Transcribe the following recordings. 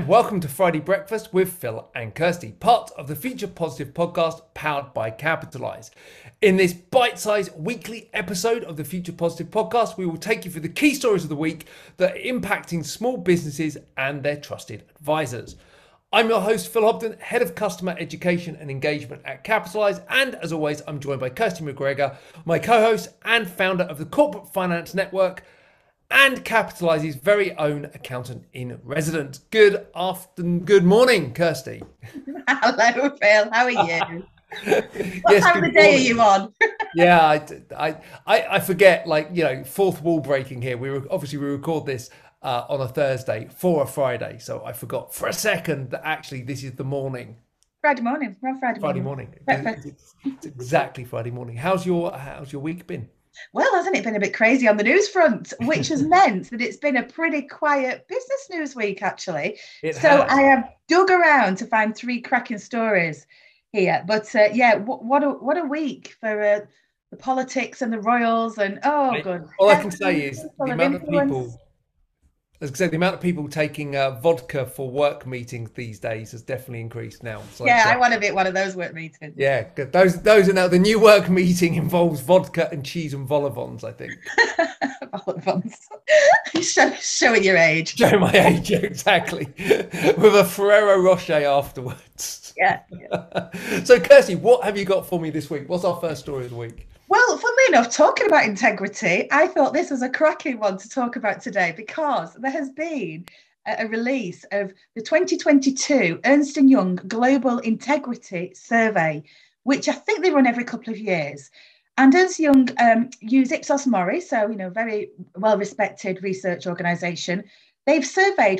and welcome to Friday Breakfast with Phil and Kirsty, part of the Future Positive podcast powered by Capitalise. In this bite-sized weekly episode of the Future Positive podcast, we will take you through the key stories of the week that are impacting small businesses and their trusted advisors. I'm your host, Phil Hobden, Head of Customer Education and Engagement at Capitalise, and as always, I'm joined by Kirsty McGregor, my co-host and founder of the Corporate Finance Network, and Capitalise's very own accountant in residence. Good morning, Kirsty. Hello, Phil. How are you? What Yes, time of the day are you on? Yeah, I forget, fourth wall breaking here. We record this on a Thursday for a Friday, so I forgot for a second that actually this is the morning. Friday morning. We're on Friday morning. It's exactly Friday morning. How's your week been? Well, hasn't it been a bit crazy on the news front, which has meant that it's been a pretty quiet business news week, actually. I have dug around to find 3 cracking stories here. But what a week for the politics and the royals and good. All I can say is the amount of people. As I said, the amount of people taking vodka for work meetings these days has definitely increased now. I want to be at one of those work meetings. Yeah, good. Those are now the new work meeting involves vodka and cheese and vol au vents, I think. Vol au vents. Showing your age. Showing my age, exactly. With a Ferrero Rocher afterwards. Yeah. So, Kirsty, what have you got for me this week? What's our first story of the week? Well, funnily enough, talking about integrity, I thought this was a cracking one to talk about today because there has been a release of the 2022 Ernst & Young Global Integrity Survey, which I think they run every couple of years. And Ernst & Young use Ipsos Mori, so, very well-respected research organisation. They've surveyed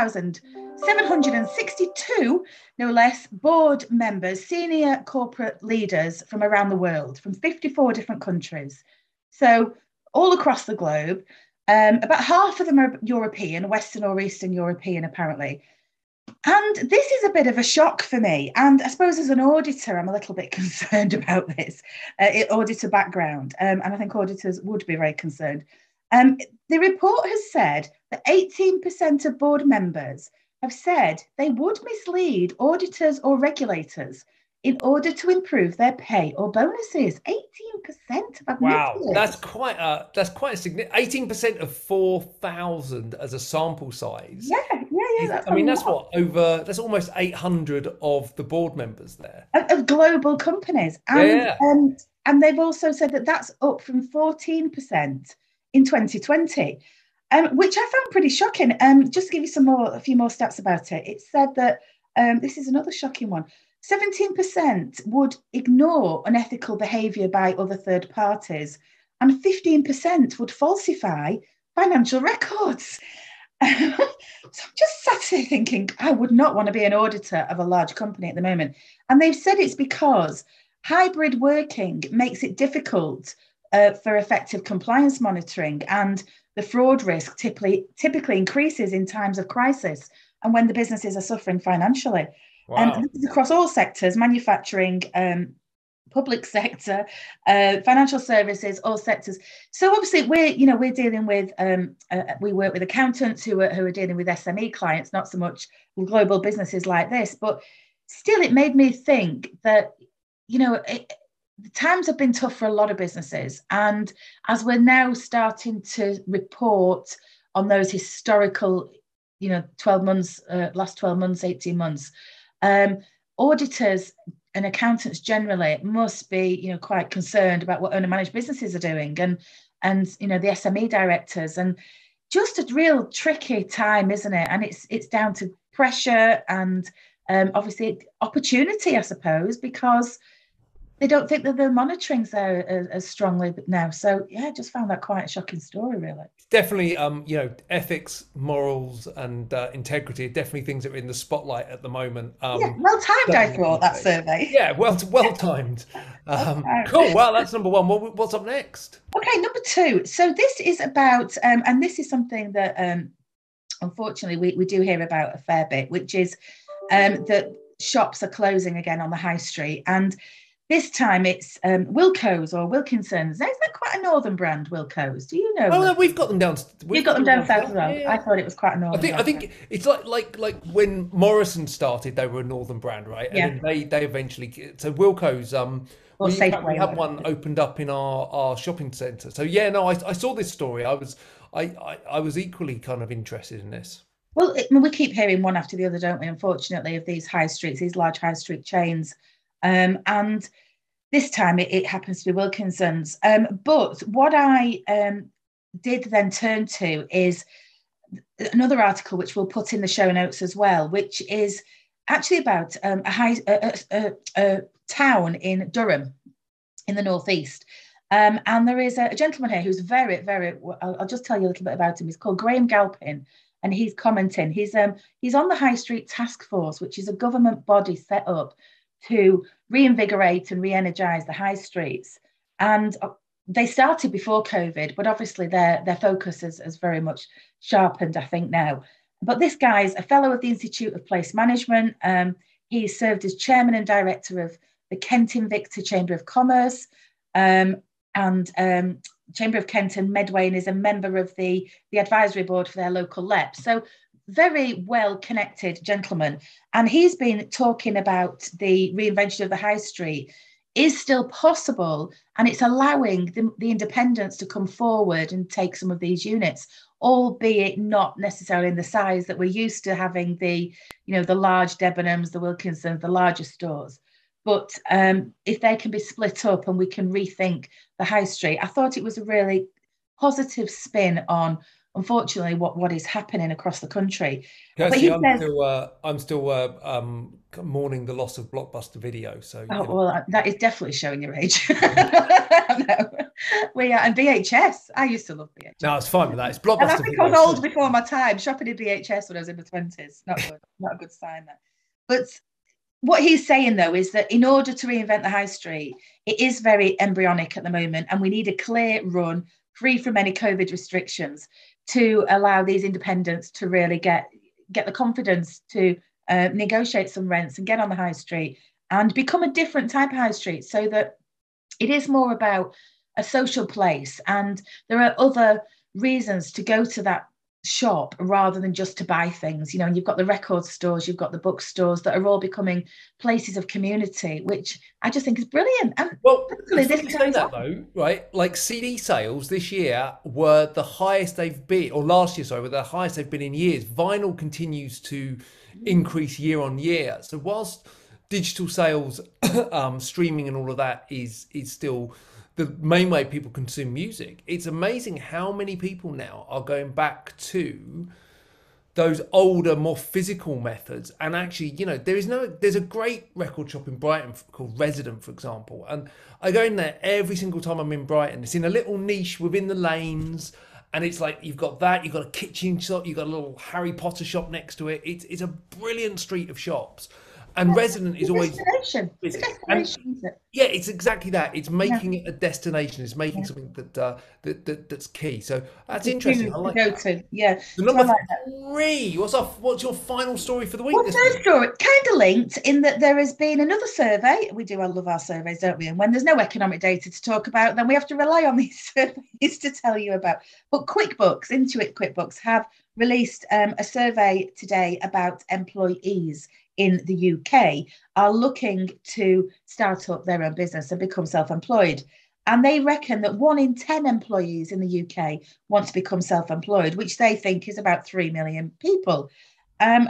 4,762, no less, board members, senior corporate leaders from around the world, from 54 different countries. So all across the globe, about half of them are European, Western or Eastern European, apparently. And this is a bit of a shock for me. And I suppose as an auditor, I'm a little bit concerned about this, auditor background. And I think auditors would be very concerned. The report has said that 18% of board members have said they would mislead auditors or regulators in order to improve their pay or bonuses. 18% have Wow, that's quite a significant. 18% of 4,000 as a sample size. Yeah. That's almost 800 of the board members there of global companies, and they've also said that that's up from 14% in 2020. Which I found pretty shocking. Just to give you a few more stats about it, it said that this is another shocking one. 17% would ignore unethical behaviour by other third parties, and 15% would falsify financial records. So I'm just sat here thinking, I would not want to be an auditor of a large company at the moment. And they've said it's because hybrid working makes it difficult for effective compliance monitoring, and the fraud risk typically increases in times of crisis and when the businesses are suffering financially. Wow. And this is across all sectors: manufacturing, public sector, financial services, all sectors. So obviously we're dealing with we work with accountants who are dealing with SME clients, not so much with global businesses like this. But still, it made me think that the times have been tough for a lot of businesses. And as we're now starting to report on those historical, 12 months, last 12 months, 18 months, auditors and accountants generally must be, quite concerned about what owner-managed businesses are doing and the SME directors. And just a real tricky time, isn't it? And it's down to pressure and obviously opportunity, I suppose, because they don't think that the monitoring's there as strongly now. So yeah, I just found that quite a shocking story, really. Definitely, ethics, morals, and integrity are definitely things that are in the spotlight at the moment. Well timed, I thought, that survey. Yeah, well timed. Cool. Wow, that's number one. What's up next? Okay, number 2. So this is about, and this is something that unfortunately we do hear about a fair bit, which is that shops are closing again on the high street. And This time it's Wilko's or Wilkinson's. Now, is that quite a northern brand, Wilko's? Do you know? Oh no, we've got them down. You've got them down south as well. Yeah, yeah. I thought it was quite a northern I brand. think it's like when Morrison started, they were a northern brand, right? And Yeah. then they eventually, so Wilko's we Safeway, had one opened up in our shopping centre. So yeah, no, I saw this story. I was equally kind of interested in this. Well, we keep hearing one after the other, don't we? Unfortunately, of these high streets, these large high street chains, and this time it happens to be Wilkinson's. But what I did then turn to is another article which we'll put in the show notes as well, which is actually about a town in Durham in the northeast. And there is a gentleman here who's very, very, I'll just tell you a little bit about him. He's called Graham Galpin, and he's commenting. He's on the High Street Task Force, which is a government body set up to reinvigorate and re-energize the high streets. And they started before COVID, but obviously their focus has very much sharpened, I think, now. But this guy's a fellow of the Institute of Place Management. He served as chairman and director of the Kent Invicta Chamber of Commerce, and Chamber of Kent and Medway, and is a member of the advisory board for their local LEP. So very well connected gentleman. And he's been talking about the reinvention of the high street is still possible, and it's allowing the independents to come forward and take some of these units, albeit not necessarily in the size that we're used to having the large Debenhams, the Wilkinsons, the larger stores. But if they can be split up and we can rethink the high street, I thought it was a really positive spin on, unfortunately, what is happening across the country. Kirsty, I'm still mourning the loss of Blockbuster Video. So well, that is definitely showing your age. No. We are, and VHS. I used to love VHS. No, it's fine with that. It's Blockbuster. And I think I was old before my time. Shopping in VHS when I was in my 20s. Not good. Not a good sign there. But what he's saying, though, is that in order to reinvent the high street, it is very embryonic at the moment, and we need a clear run, free from any COVID restrictions, to allow these independents to really get the confidence to negotiate some rents and get on the high street and become a different type of high street, so that it is more about a social place, and there are other reasons to go to that shop rather than just to buy things. And you've got the record stores, you've got the bookstores that are all becoming places of community, which I just think is brilliant. And well, this say that though, right? Like CD sales this year were the highest they've been, or last year, sorry, were the highest they've been in years. Vinyl continues to increase year on year. So whilst digital sales, streaming and all of that is still the main way people consume music, it's amazing how many people now are going back to those older, more physical methods. And actually, there's a great record shop in Brighton called Resident, for example, and I go in there every single time I'm in Brighton. It's in a little niche within the lanes, and it's like you've got a kitchen shop, you've got a little Harry Potter shop next to it. It's a brilliant street of shops. And Resident is always destination. Yeah, it's exactly that. It's making it a destination. It's making something that's key. So that's interesting. I like that. So number 3. What's your final story for the week? Third story, kind of linked in that there has been another survey. I love our surveys, don't we? And when there's no economic data to talk about, then we have to rely on these surveys to tell you about. But QuickBooks, Intuit QuickBooks, have released a survey today about employees in the UK are looking to start up their own business and become self-employed. And they reckon that 1 in 10 employees in the UK want to become self-employed, which they think is about 3 million people. And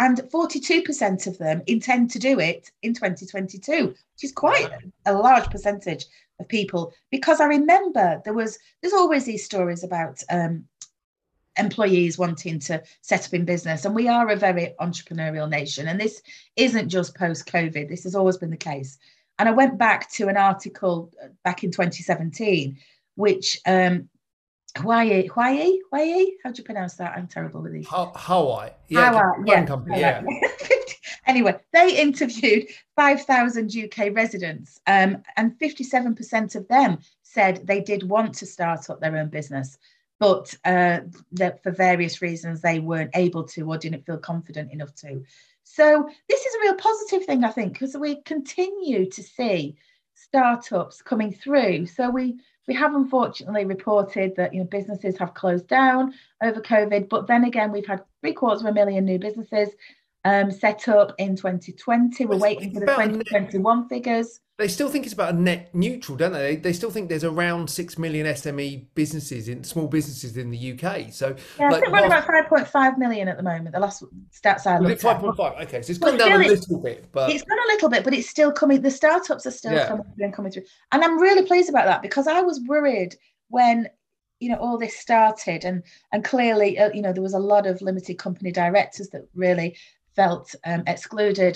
42% of them intend to do it in 2022, which is quite a large percentage of people. Because I remember there's always these stories about employees wanting to set up in business, and we are a very entrepreneurial nation, and this isn't just post-COVID. This has always been the case. And I went back to an article back in 2017 which Hawaii, how do you pronounce that? I'm terrible with these. Hawaii, company, yeah. Anyway, they interviewed 5,000 UK residents, and 57% of them said they did want to start up their own business, but that for various reasons they weren't able to or didn't feel confident enough to. So this is a real positive thing, I think, because we continue to see startups coming through. So we have unfortunately reported that businesses have closed down over COVID, but then again we've had 750,000 new businesses set up in 2020. We're waiting for the 2021 figures. They still think it's about a net neutral, don't they? They still think there's around 6 million SME businesses, small businesses in the UK. So yeah, I think we're about 5.5 million at the moment. The last stats I looked at. 5.5. Okay, so it's gone down a little bit, but it's gone a little bit, but it's still coming. The startups are still coming through, and I'm really pleased about that, because I was worried when all this started, and clearly there was a lot of limited company directors that really felt excluded,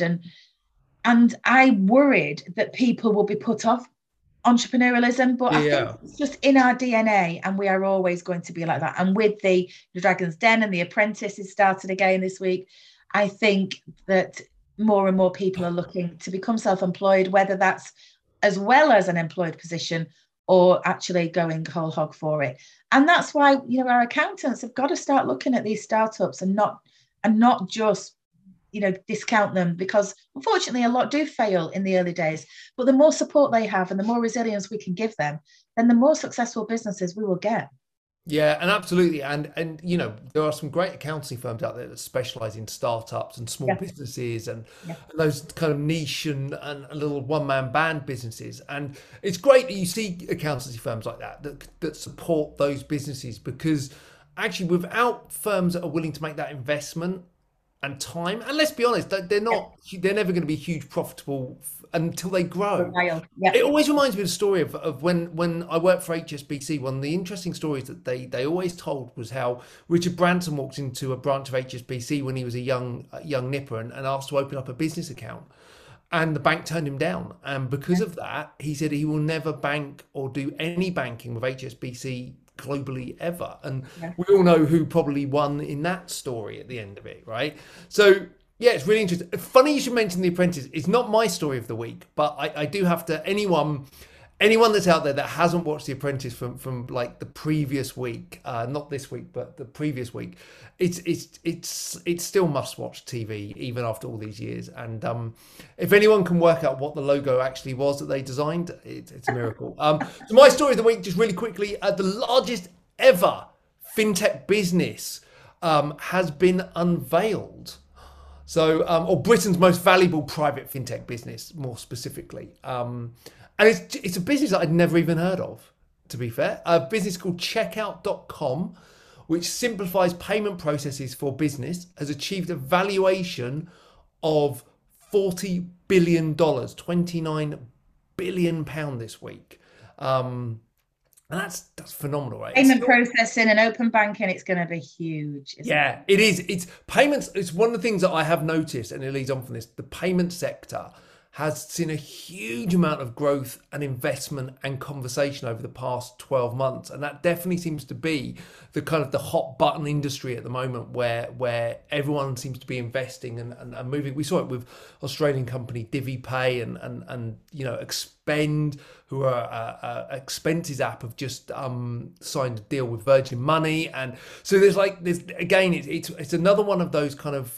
and I worried that people will be put off entrepreneurialism, but I think it's just in our DNA, and we are always going to be like that. And with the Dragon's Den and The Apprentice is started again this week, I think that more and more people are looking to become self-employed, whether that's as well as an employed position or actually going whole hog for it. And that's why our accountants have got to start looking at these startups and not just discount them, because unfortunately a lot do fail in the early days. But the more support they have and the more resilience we can give them, then the more successful businesses we will get. Yeah, and absolutely. And there are some great accounting firms out there that specialize in startups and small businesses and those kind of niche and little one-man band businesses. And it's great that you see accountancy firms like that support those businesses, because actually without firms that are willing to make that investment and time, and let's be honest, they're never going to be huge profitable until they grow. It always reminds me of the story of when I worked for HSBC. One of the interesting stories that they always told was how Richard Branson walked into a branch of HSBC when he was a young nipper and asked to open up a business account, and the bank turned him down. And because of that, he said he will never bank or do any banking with HSBC globally ever. And we all know who probably won in that story at the end of it, right? So yeah, it's really interesting. Funny you should mention The Apprentice. It's not my story of the week, but I do have to, anyone that's out there that hasn't watched The Apprentice from like the previous week, not this week but the previous week, it's still must watch TV even after all these years. And if anyone can work out what the logo actually was that they designed, it's a miracle. So my story of the week, just really quickly, the largest ever fintech business has been unveiled. So, or Britain's most valuable private fintech business, more specifically. And it's a business that I'd never even heard of, to be fair. A business called Checkout.com, which simplifies payment processes for business, has achieved a valuation of $40 billion, £29 billion this week. And that's phenomenal, right? Payment processing and open banking, it's going to be huge. It is. It's payments. It's one of the things that I have noticed, and it leads on from this. The payment sector has seen a huge amount of growth and investment and conversation over the past 12 months. And that definitely seems to be the kind of the hot button industry at the moment, where everyone seems to be investing and moving. We saw it with Australian company DiviPay and Expend, who are a expenses app, have just signed a deal with Virgin Money. And so there's again, it's another one of those kind of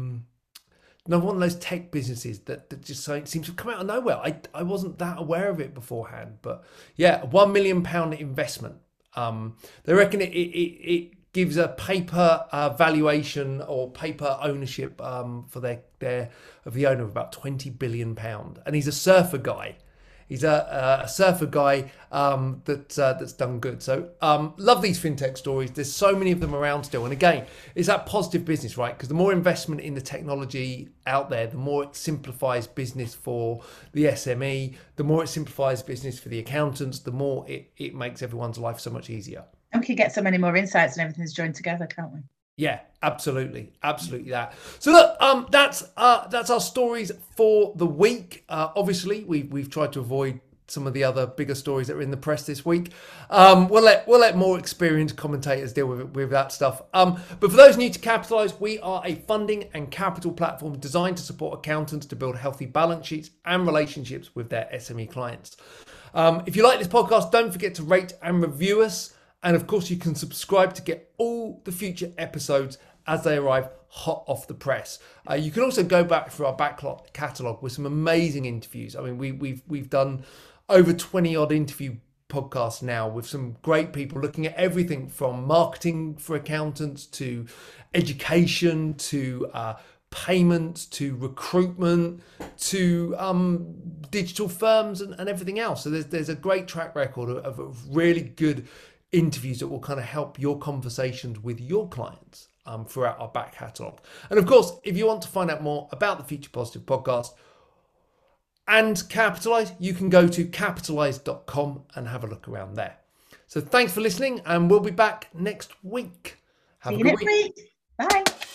another one of those tech businesses that just seems to have come out of nowhere. I wasn't that aware of it beforehand, but yeah, £1 million investment. They reckon it gives a paper valuation or paper ownership for the owner of about £20 billion, and he's a surfer guy. He's a surfer guy that's done good. So love these fintech stories. There's so many of them around still. And again, it's that positive business, right? Because the more investment in the technology out there, the more it simplifies business for the SME, the more it simplifies business for the accountants, the more it makes everyone's life so much easier. And we can get so many more insights and everything's joined together, can't we? Yeah, absolutely that. So look, that's our stories for the week. Obviously, we've tried to avoid some of the other bigger stories that are in the press this week. We'll let more experienced commentators deal with that stuff. But for those new to Capitalise, we are a funding and capital platform designed to support accountants to build healthy balance sheets and relationships with their SME clients. If you like this podcast, don't forget to rate and review us. And of course, you can subscribe to get all the future episodes as they arrive hot off the press. You can also go back through our backlog catalogue with some amazing interviews. I mean, we've done over 20 odd interview podcasts now with some great people looking at everything from marketing for accountants to education to payment to recruitment to digital firms and everything else. So there's a great track record of really good interviews that will kind of help your conversations with your clients throughout our back catalogue. And of course, if you want to find out more about the Future Positive podcast and Capitalise, you can go to capitalise.com and have a look around there. So thanks for listening, and we'll be back next week. See you next week. Bye.